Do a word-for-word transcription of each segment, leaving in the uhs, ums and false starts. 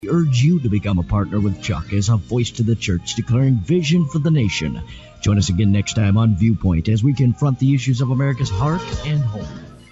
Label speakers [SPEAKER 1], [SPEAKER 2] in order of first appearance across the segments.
[SPEAKER 1] We urge you to become a partner with Chuck as a voice to the church declaring vision for the nation. Join us again next time on Viewpoint as we confront the issues of America's heart and home.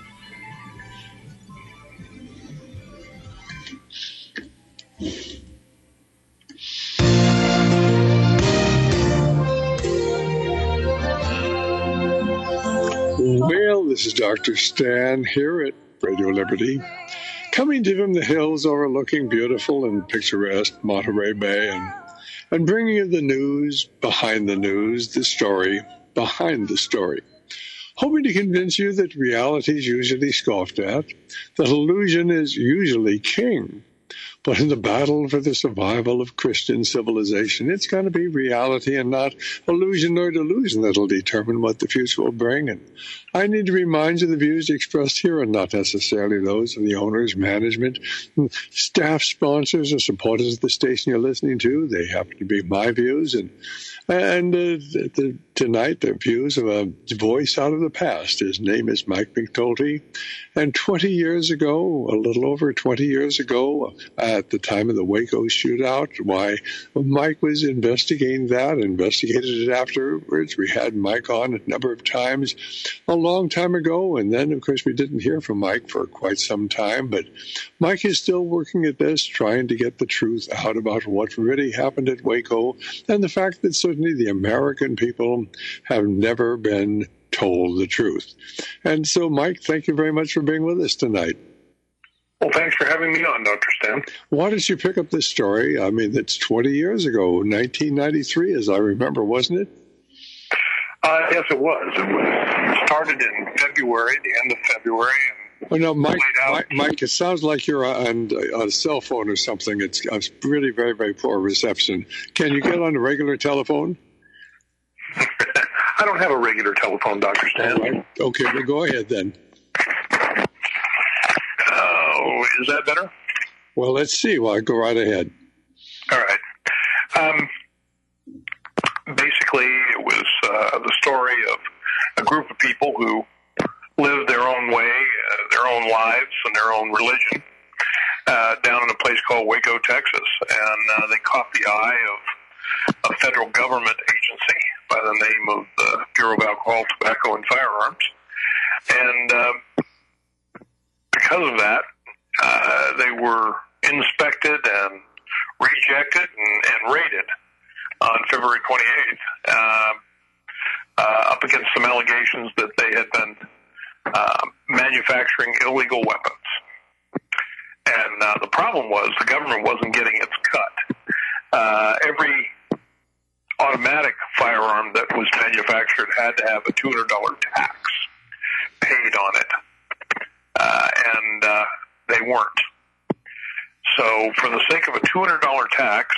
[SPEAKER 2] Well, this is Doctor Stan here at Radio Liberty, coming to from the hills overlooking beautiful and picturesque Monterey Bay, and, and bringing you the news behind the news, the story behind the story. Hoping to convince you that reality is usually scoffed at, that illusion is usually king. But in the battle for the survival of Christian civilization, it's going to be reality and not illusion or delusion that will determine what the future will bring. And I need to remind you the views expressed here are not necessarily those of the owners, management, staff, sponsors, or supporters of the station you're listening to. They happen to be my views. And and uh, the, tonight, the views of a voice out of the past. His name is Mike McNulty. And twenty years ago, a little over twenty years ago, at the time of the Waco shootout, why Mike was investigating that, investigated it afterwards. We had Mike on a number of times a long time ago, and then, of course, we didn't hear from Mike for quite some time. But Mike is still working at this, trying to get the truth out about what really happened at Waco, and the fact that certainly the American people have never been told the truth. And so, Mike, thank you very much for being with us tonight.
[SPEAKER 3] Well, thanks for having me on, Doctor Stan.
[SPEAKER 2] Why did you pick up this story? I mean, it's twenty years ago, nineteen ninety-three, as I remember, wasn't it?
[SPEAKER 3] Uh, yes, it was. It was started in February, the end of February. And
[SPEAKER 2] oh, no, Mike, Mike, Mike, it sounds like you're on, on a cell phone or something. It's, it's really very, very poor reception. Can you get on a regular telephone?
[SPEAKER 3] I don't have a regular telephone, Doctor Stan.
[SPEAKER 2] All right. Okay, well, go ahead then.
[SPEAKER 3] Oh, is that better?
[SPEAKER 2] Well, let's see. Well, go right ahead.
[SPEAKER 3] All right. Um, basically, it was uh, the story of a group of people who lived their own way, uh, their own lives, and their own religion uh, down in a place called Waco, Texas. And uh, they caught the eye of a federal government agency by the name of the Bureau of Alcohol, Tobacco, and Firearms. And uh, because of that, uh, they were inspected and rejected and, and raided on February twenty-eighth, uh, uh, up against some allegations that they had been uh, manufacturing illegal weapons. And uh, the problem was the government wasn't getting its cut. Uh, every automatic firearm that was manufactured had to have a two hundred dollars tax paid on it. Uh, and uh, they weren't. So for the sake of a two hundred dollars tax,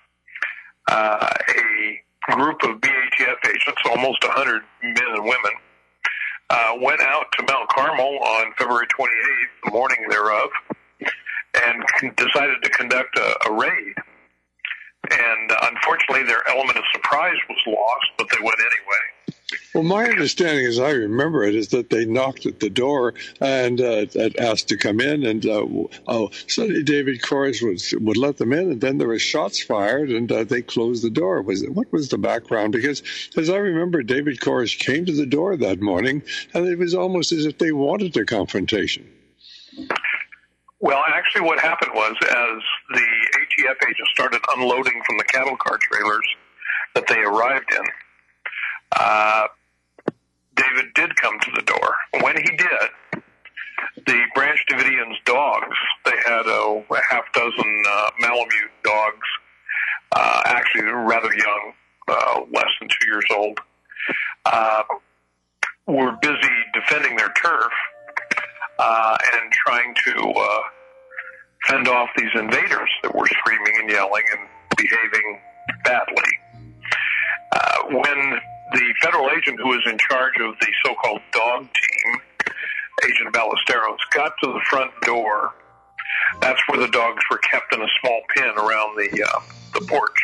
[SPEAKER 3] uh, a group of B A T F agents, almost one hundred men and women, uh, went out to Mount Carmel on February twenty-eighth, the morning thereof, and con- decided to conduct a, a raid. And uh, unfortunately, their element of surprise was lost, but they went anyway.
[SPEAKER 2] Well, my understanding, as I remember it, is that they knocked at the door and uh, asked to come in, and uh, oh, suddenly David Koresh would, would let them in, and then there were shots fired, and uh, they closed the door. Was it, what was the background? Because, as I remember, David Koresh came to the door that morning, and it was almost as if they wanted a confrontation.
[SPEAKER 3] Well, actually what happened was, as the A T F agents started unloading from the cattle car trailers that they arrived in, uh, David did come to the door. When he did, the Branch Davidians' dogs, they had a, a half dozen uh, Malamute dogs, uh, actually rather young, uh, less than two years old, uh, were busy defending their turf uh, and trying to uh, fend off these invaders that were screaming and yelling and behaving badly. Uh, when the federal agent who was in charge of the so-called dog team, Agent Ballesteros, got to the front door, that's where the dogs were kept in a small pen around the uh, the porch.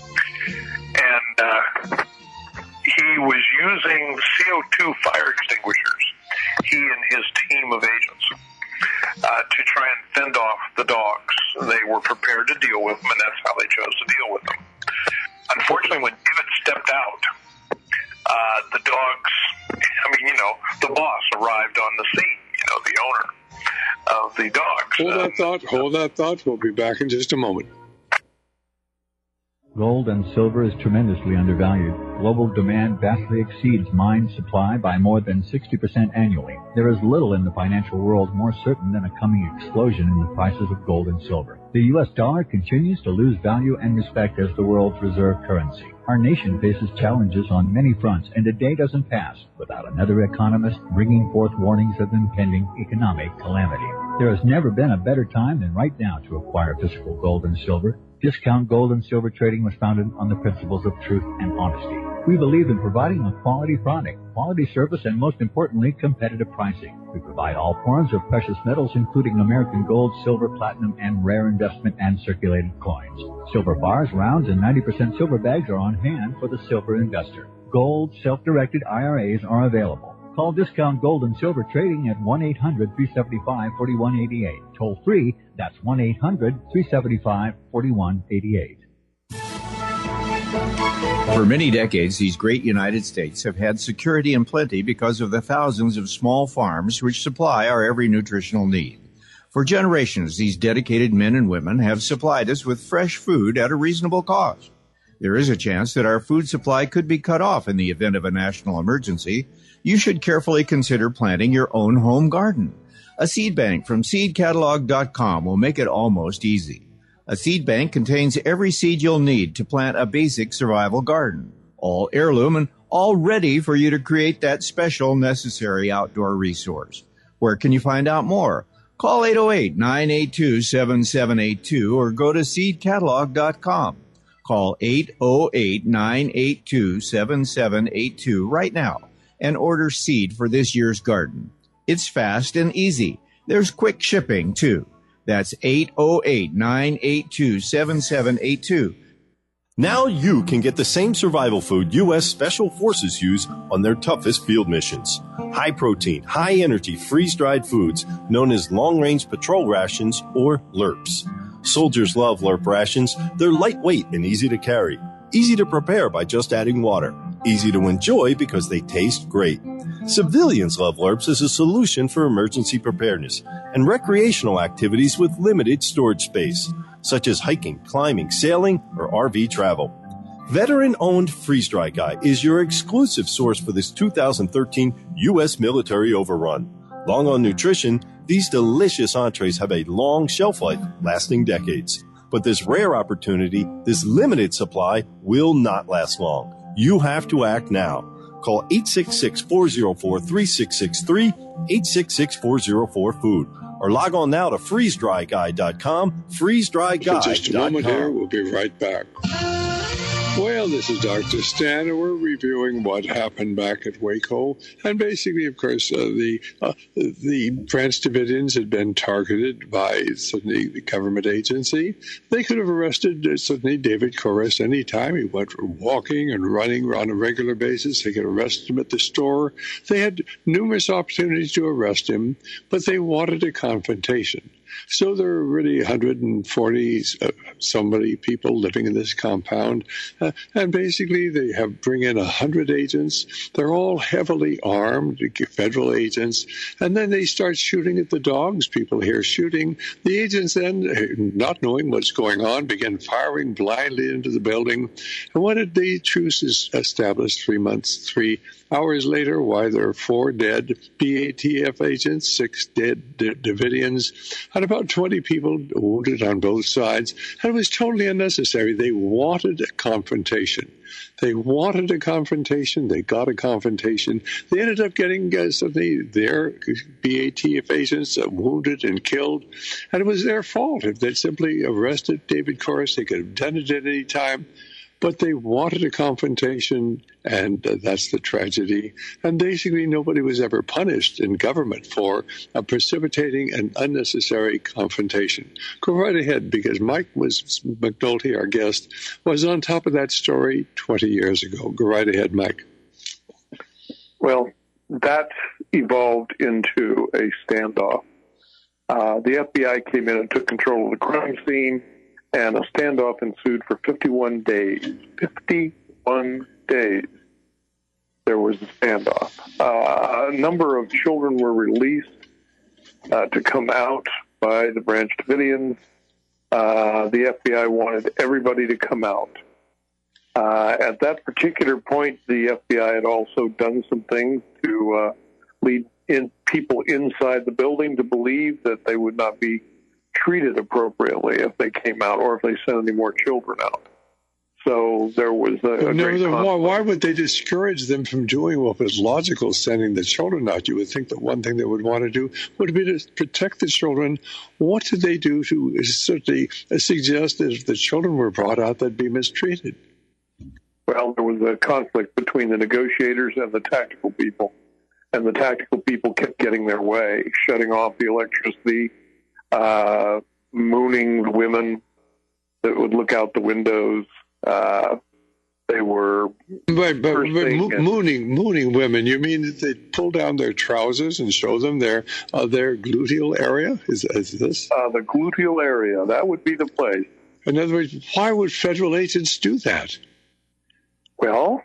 [SPEAKER 3] And uh, he was using C O two fire extinguishers, he and his team of agents, uh, to try and fend off the dogs they were prepared to deal with them, and that's how they chose to deal with them. Unfortunately, when David stepped out, uh, the dogs, I mean, you know, the boss arrived on the scene, you know, the owner of the dogs.
[SPEAKER 2] Hold
[SPEAKER 3] uh,
[SPEAKER 2] that thought, hold that thought. We'll be back in just a moment.
[SPEAKER 4] Gold and silver is tremendously undervalued. Global demand vastly exceeds mine supply by more than sixty percent annually. There is little in the financial world more certain than a coming explosion in the prices of gold and silver. The U S dollar continues to lose value and respect as the world's reserve currency. Our nation faces challenges on many fronts, and a day doesn't pass without another economist bringing forth warnings of impending economic calamity. There has never been a better time than right now to acquire physical gold and silver. Discount Gold and Silver Trading was founded on the principles of truth and honesty. We believe in providing a quality product, quality service, and most importantly, competitive pricing. We provide all forms of precious metals, including American gold, silver, platinum, and rare investment and circulated coins. Silver bars, rounds, and ninety percent silver bags are on hand for the silver investor. Gold self-directed I R As are available. Call Discount Gold and Silver Trading at one eight hundred, three seven five, four one eight eight. Toll free, that's one eight hundred, three seven five, four one eight eight.
[SPEAKER 5] For many decades, these great United States have had security and plenty because of the thousands of small farms which supply our every nutritional need. For generations, these dedicated men and women have supplied us with fresh food at a reasonable cost. There is a chance that our food supply could be cut off in the event of a national emergency. You should carefully consider planting your own home garden. A seed bank from seed catalog dot com will make it almost easy. A seed bank contains every seed you'll need to plant a basic survival garden, all heirloom and all ready for you to create that special necessary outdoor resource. Where can you find out more? Call eight oh eight, nine eight two, seven seven eight two or go to seed catalog dot com. Call eight oh eight, nine eight two, seven seven eight two right now and order seed for this year's garden. It's fast and easy. There's quick shipping, too. That's eight oh eight, nine eight two, seven seven eight two.
[SPEAKER 6] Now you can get the same survival food U S Special Forces use on their toughest field missions. High-protein, high-energy, freeze-dried foods known as long-range patrol rations or L R Ps. Soldiers love L R P rations. They're lightweight and easy to carry. Easy to prepare by just adding water. Easy to enjoy because they taste great. Civilians love L R Ps as a solution for emergency preparedness and recreational activities with limited storage space, such as hiking, climbing, sailing, or R V travel. Veteran-owned Freeze Dry Guy is your exclusive source for this two thousand thirteen U S military overrun. Long on nutrition, these delicious entrees have a long shelf life, lasting decades. But this rare opportunity, this limited supply, will not last long. You have to act now. Call eight six six, four oh four, three six six three, eight six six, four oh four, food, or log on now to freeze dry guy dot com, freeze dry guy dot com.
[SPEAKER 2] For just a moment here, we'll be right back. Well, this is Doctor Stan, and we're reviewing what happened back at Waco. And basically, of course, uh, the uh, the France Davidians had been targeted by suddenly the government agency. They could have arrested uh, suddenly David Koresh any time. He went walking and running on a regular basis. They could arrest him at the store. They had numerous opportunities to arrest him, but they wanted a confrontation. So there are really one hundred forty uh, somebody people living in this compound, uh, and basically they have bring in one hundred agents. They're all heavily armed, federal agents, and then they start shooting at the dogs. People hear shooting. The agents then, not knowing what's going on, begin firing blindly into the building. And when did the truce is established? Three months, three hours later, why there are four dead B A T F agents, six dead D- Davidians, and about twenty people wounded on both sides. And it was totally unnecessary. They wanted a confrontation. They wanted a confrontation. They got a confrontation. They ended up getting uh, suddenly their B A T F agents uh, wounded and killed. And it was their fault. If they'd simply arrested David Koresh, they could have done it at any time. But they wanted a confrontation, and uh, that's the tragedy. And basically, nobody was ever punished in government for uh, precipitating an unnecessary confrontation. Go right ahead, because Mike was McNulty, our guest, was on top of that story twenty years ago. Go right ahead, Mike.
[SPEAKER 3] Well, that evolved into a standoff Uh, the F B I came in and took control of the crime scene, and a standoff ensued for fifty-one days. fifty-one days there was a standoff. Uh, a number of children were released uh, to come out by the Branch Davidians. Uh, the F B I wanted everybody to come out. Uh, at that particular point, the F B I had also done some things to uh, lead in people inside the building to believe that they would not be treated appropriately if they came out or if they sent any more children out. So there was a, a
[SPEAKER 2] no,
[SPEAKER 3] great
[SPEAKER 2] why, why would they discourage them from doing what was logical, sending the children out? You would think that one thing they would want to do would be to protect the children. What did they do to certainly suggest that if the children were brought out, they'd be mistreated?
[SPEAKER 3] Well, there was a conflict between the negotiators and the tactical people, and the tactical people kept getting their way, shutting off the electricity, uh, mooning the women that would look out the windows. Uh, they were
[SPEAKER 2] but, but, but mo-
[SPEAKER 3] and,
[SPEAKER 2] mooning mooning women. You mean that they'd pull down their trousers and show them their uh, their gluteal area? Is, is this
[SPEAKER 3] uh, the gluteal area? That would be the place.
[SPEAKER 2] In other words, why would federal agents do that?
[SPEAKER 3] Well,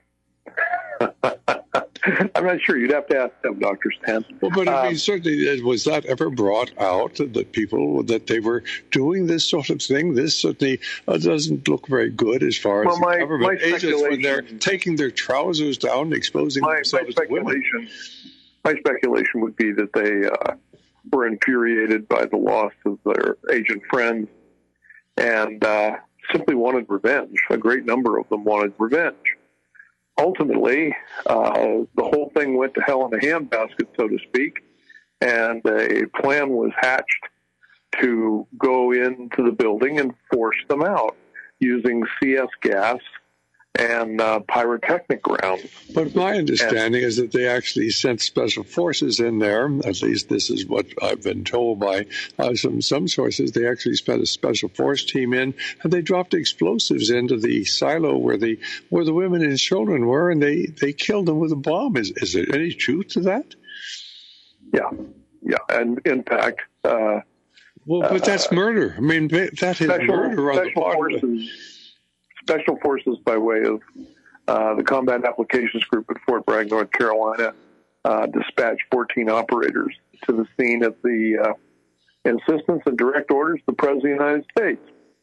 [SPEAKER 3] I'm not sure. You'd have to ask them, Doctor Stan.
[SPEAKER 2] Well, but I mean,
[SPEAKER 3] um,
[SPEAKER 2] certainly, was that ever brought out that people that they were doing this sort of thing? This certainly uh, doesn't look very good as far
[SPEAKER 3] well,
[SPEAKER 2] as
[SPEAKER 3] my,
[SPEAKER 2] the government
[SPEAKER 3] my
[SPEAKER 2] agents when they're taking their trousers down, and exposing
[SPEAKER 3] my,
[SPEAKER 2] themselves
[SPEAKER 3] my
[SPEAKER 2] to women.
[SPEAKER 3] speculation, my speculation would be that they uh, were infuriated by the loss of their agent friends and uh, simply wanted revenge. A great number of them wanted revenge. Ultimately, uh, the whole thing went to hell in a handbasket, so to speak, and a plan was hatched to go into the building and force them out using C S gas and uh, pyrotechnic rounds.
[SPEAKER 2] But my understanding and, is that they actually sent special forces in there. At least this is what I've been told by uh, some some sources. They actually sent a special force team in, and they dropped explosives into the silo where the where the women and children were, and they, they killed them with a bomb. Is is there any truth to that?
[SPEAKER 3] Yeah, yeah, and in fact, uh,
[SPEAKER 2] well, but that's uh, murder. I mean, that is
[SPEAKER 3] special,
[SPEAKER 2] murder on the part
[SPEAKER 3] forces.
[SPEAKER 2] of the
[SPEAKER 3] Special Forces, by way of uh, the Combat Applications Group at Fort Bragg, North Carolina, uh, dispatched fourteen operators to the scene at the uh, insistence and direct orders of the President of the United States,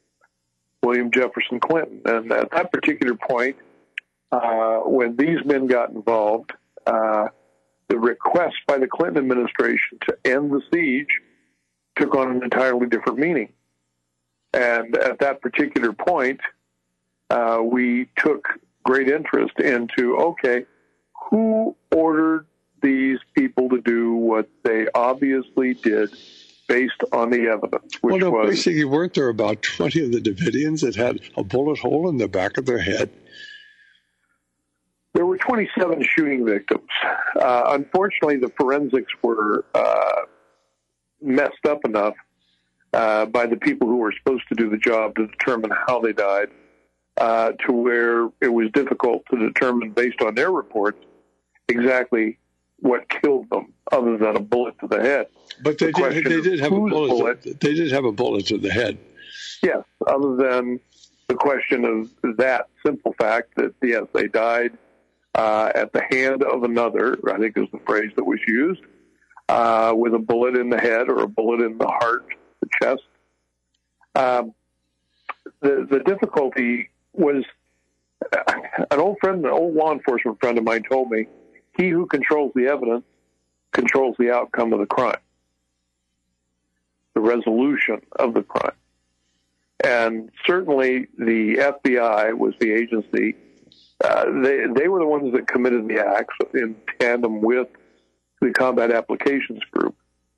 [SPEAKER 3] William Jefferson Clinton. And at that particular point, uh, when these men got involved, uh, the request by the Clinton administration to end the siege took on an entirely different meaning. And at that particular point, Uh, we took great interest into, okay, who ordered these people to do what they obviously did based on the evidence? Which
[SPEAKER 2] well, no,
[SPEAKER 3] was,
[SPEAKER 2] basically, weren't there about twenty of the Davidians that had a bullet hole in the back of their head?
[SPEAKER 3] There were twenty-seven shooting victims. Uh, unfortunately, the forensics were uh, messed up enough uh, by the people who were supposed to do the job to determine how they died. Uh, to where it was difficult to determine, based on their reports, exactly what killed them, other than a bullet to the head.
[SPEAKER 2] But they
[SPEAKER 3] the
[SPEAKER 2] did. They did have a bullet.
[SPEAKER 3] bullet.
[SPEAKER 2] To, they did have a bullet to the head.
[SPEAKER 3] Yes, other than the question of that simple fact that yes, they died uh, at the hand of another. I think is the phrase that was used, uh, with a bullet in the head or a bullet in the heart, the chest. Um, the the difficulty was an old friend, an old law enforcement friend of mine told me, he who controls the evidence controls the outcome of the crime, the resolution of the crime. And certainly the F B I was the agency. Uh, they, they were the ones that committed the acts in tandem with the Combat Applications Group.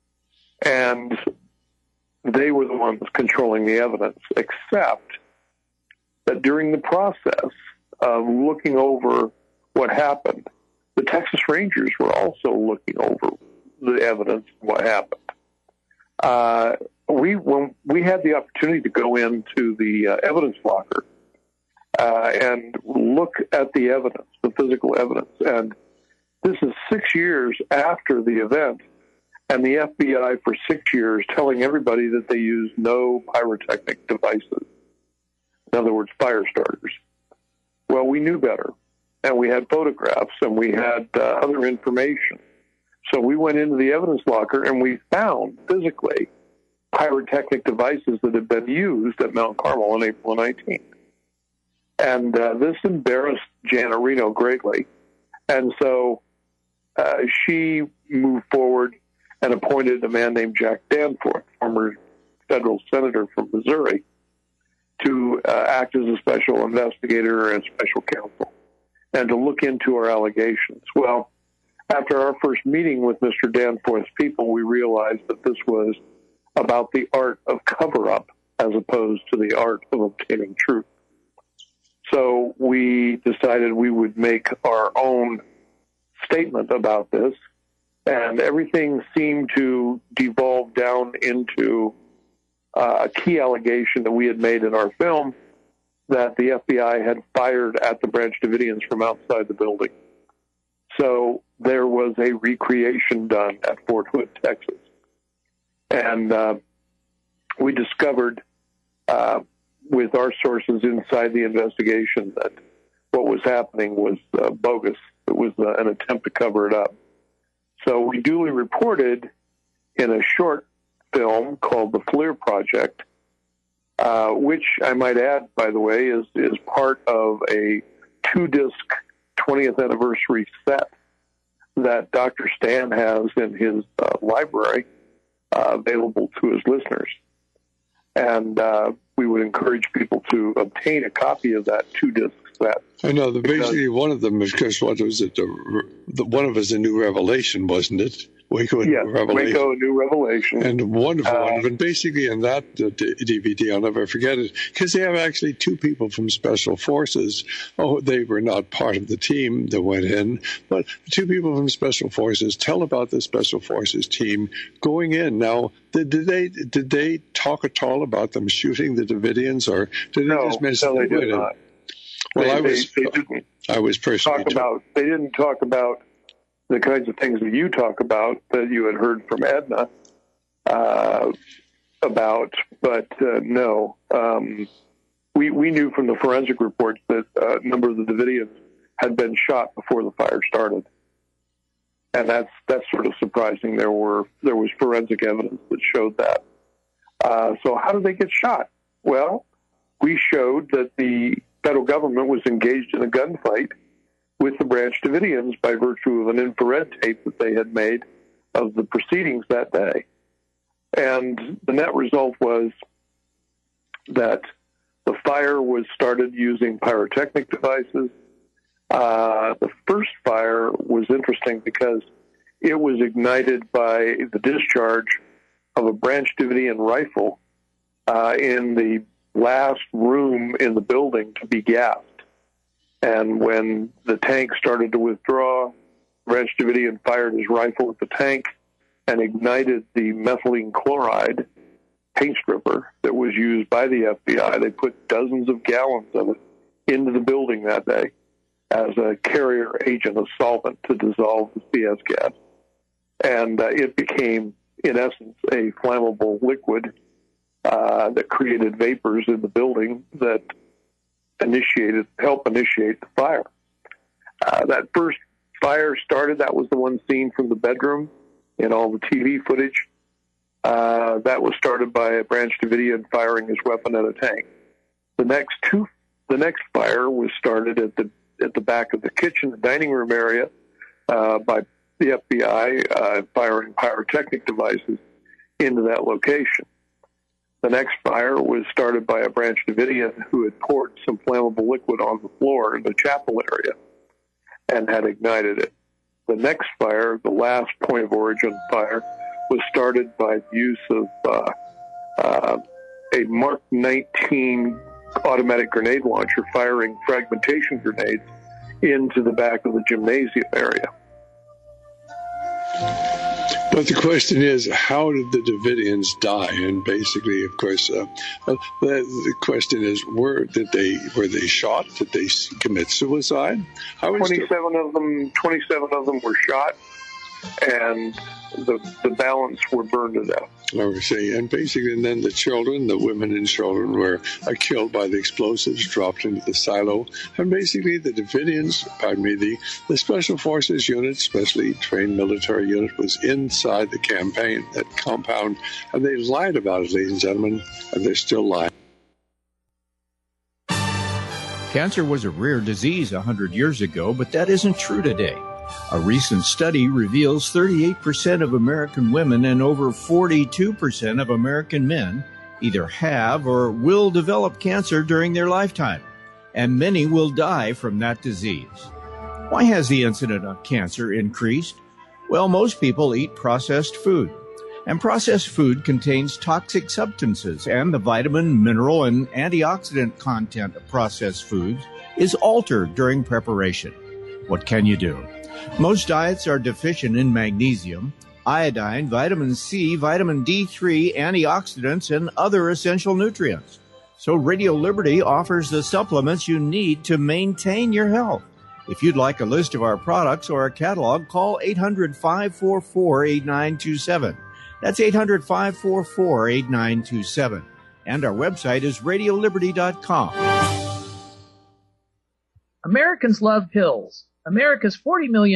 [SPEAKER 3] And they were the ones controlling the evidence, except that during the process of looking over what happened, the Texas Rangers were also looking over the evidence of what happened. Uh, we when we had the opportunity to go into the uh, evidence locker uh, and look at the evidence, the physical evidence, and this is six years after the event, and the F B I for six years telling everybody that they used no pyrotechnic devices. In other words, fire starters. Well, we knew better, and we had photographs, and we had uh, other information. So we went into the evidence locker, and we found physically pyrotechnic devices that had been used at Mount Carmel on April nineteenth. And uh, this embarrassed Jana Reno greatly. And so uh, she moved forward and appointed a man named Jack Danforth, former federal senator from Missouri, to uh, act as a special investigator and special counsel and to look into our allegations. Well, after our first meeting with Mister Danforth's people, we realized that this was about the art of cover-up as opposed to the art of obtaining truth. So we decided we would make our own statement about this, and everything seemed to devolve down into uh, a key allegation that we had made in our film that the F B I had fired at the Branch Davidians from outside the building. So there was a recreation done at Fort Hood, Texas. And uh, we discovered uh, with our sources inside the investigation that what was happening was uh, bogus. It was uh, an attempt to cover it up. So we duly reported in a short film called The FLIR Project, uh, which I might add, by the way, is, is part of a two-disc twentieth anniversary set that Doctor Stan has in his uh, library uh, available to his listeners. And uh, we would encourage people to obtain a copy of that two-disc set.
[SPEAKER 2] I know. The, basically, one of them, of course, what was it? The, the, one of us, A New Revelation, wasn't it? Waco, A
[SPEAKER 3] yes,
[SPEAKER 2] New Revelation.
[SPEAKER 3] Waco, A New Revelation.
[SPEAKER 2] And a wonderful
[SPEAKER 3] uh,
[SPEAKER 2] one. And basically, in that uh, D V D, I'll never forget it, because they have actually two people from Special Forces. Oh, they were not part of the team that went in, but two people from Special Forces tell about the Special Forces team going in. Now, did, did they did they talk at all about them shooting the Davidians, or did they
[SPEAKER 3] no,
[SPEAKER 2] just mention
[SPEAKER 3] no, they did
[SPEAKER 2] it?
[SPEAKER 3] not.
[SPEAKER 2] Well,
[SPEAKER 3] they,
[SPEAKER 2] I was
[SPEAKER 3] they, they didn't
[SPEAKER 2] I was personally
[SPEAKER 3] talk about. They didn't talk about the kinds of things that you talk about that you had heard from Edna uh, about, but uh, no, um, we we knew from the forensic reports that uh, a number of the Davidians had been shot before the fire started, and that's that's sort of surprising. There were there was forensic evidence that showed that. Uh, so how did they get shot? Well, we showed that the federal government was engaged in a gunfight with the Branch Davidians by virtue of an infrared tape that they had made of the proceedings that day. And the net result was that the fire was started using pyrotechnic devices. Uh, the first fire was interesting because it was ignited by the discharge of a Branch Davidian rifle uh, in the last room in the building to be gassed. And when the tank started to withdraw, Branch Davidian fired his rifle at the tank and ignited the methylene chloride paint stripper that was used by the F B I. They put dozens of gallons of it into the building that day as a carrier agent of solvent to dissolve the C S gas. And uh, it became, in essence, a flammable liquid uh, that created vapors in the building that initiated, helped initiate the fire. Uh, that first fire started, that was the one seen from the bedroom in all the T V footage. Uh, that was started by a Branch Davidian firing his weapon at a tank. The next two, the next fire was started at the at the back of the kitchen, the dining room area, uh, by the F B I uh, firing pyrotechnic devices into that location. The next fire was started by a Branch Davidian who had poured some flammable liquid on the floor in the chapel area and had ignited it. The next fire, the last point of origin fire, was started by the use of uh, uh, a Mark nineteen automatic grenade launcher firing fragmentation grenades into the back of the gymnasium area.
[SPEAKER 2] But the question is, how did the Davidians die? And basically, of course, uh, uh, the, the question is, were did they were they shot? Did they commit suicide? How
[SPEAKER 3] twenty-seven of them. Twenty-seven of them were shot. and the the balance were burned to death.
[SPEAKER 2] Overseas. And basically, and then the children, the women and children were uh, killed by the explosives dropped into the silo. And basically, the Davidians, pardon me, the, the Special Forces unit, specially trained military unit, was inside the campaign, that compound, and they lied about it, ladies and gentlemen, and they're still lying.
[SPEAKER 5] Cancer was a rare disease one hundred years ago, but that isn't true today. A recent study reveals thirty-eight percent of American women and over forty-two percent of American men either have or will develop cancer during their lifetime, and many will die from that disease. Why has the incidence of cancer increased? Well, most people eat processed food, and processed food contains toxic substances, and the vitamin, mineral, and antioxidant content of processed foods is altered during preparation. What can you do? Most diets are deficient in magnesium, iodine, vitamin C, vitamin D three, antioxidants, and other essential nutrients. So Radio Liberty offers the supplements you need to maintain your health. If you'd like a list of our products or a catalog, call eight hundred, five four four, eight nine two seven. That's eight hundred, five four four, eight nine two seven. And our website is radio liberty dot com.
[SPEAKER 7] Americans love pills. America's forty million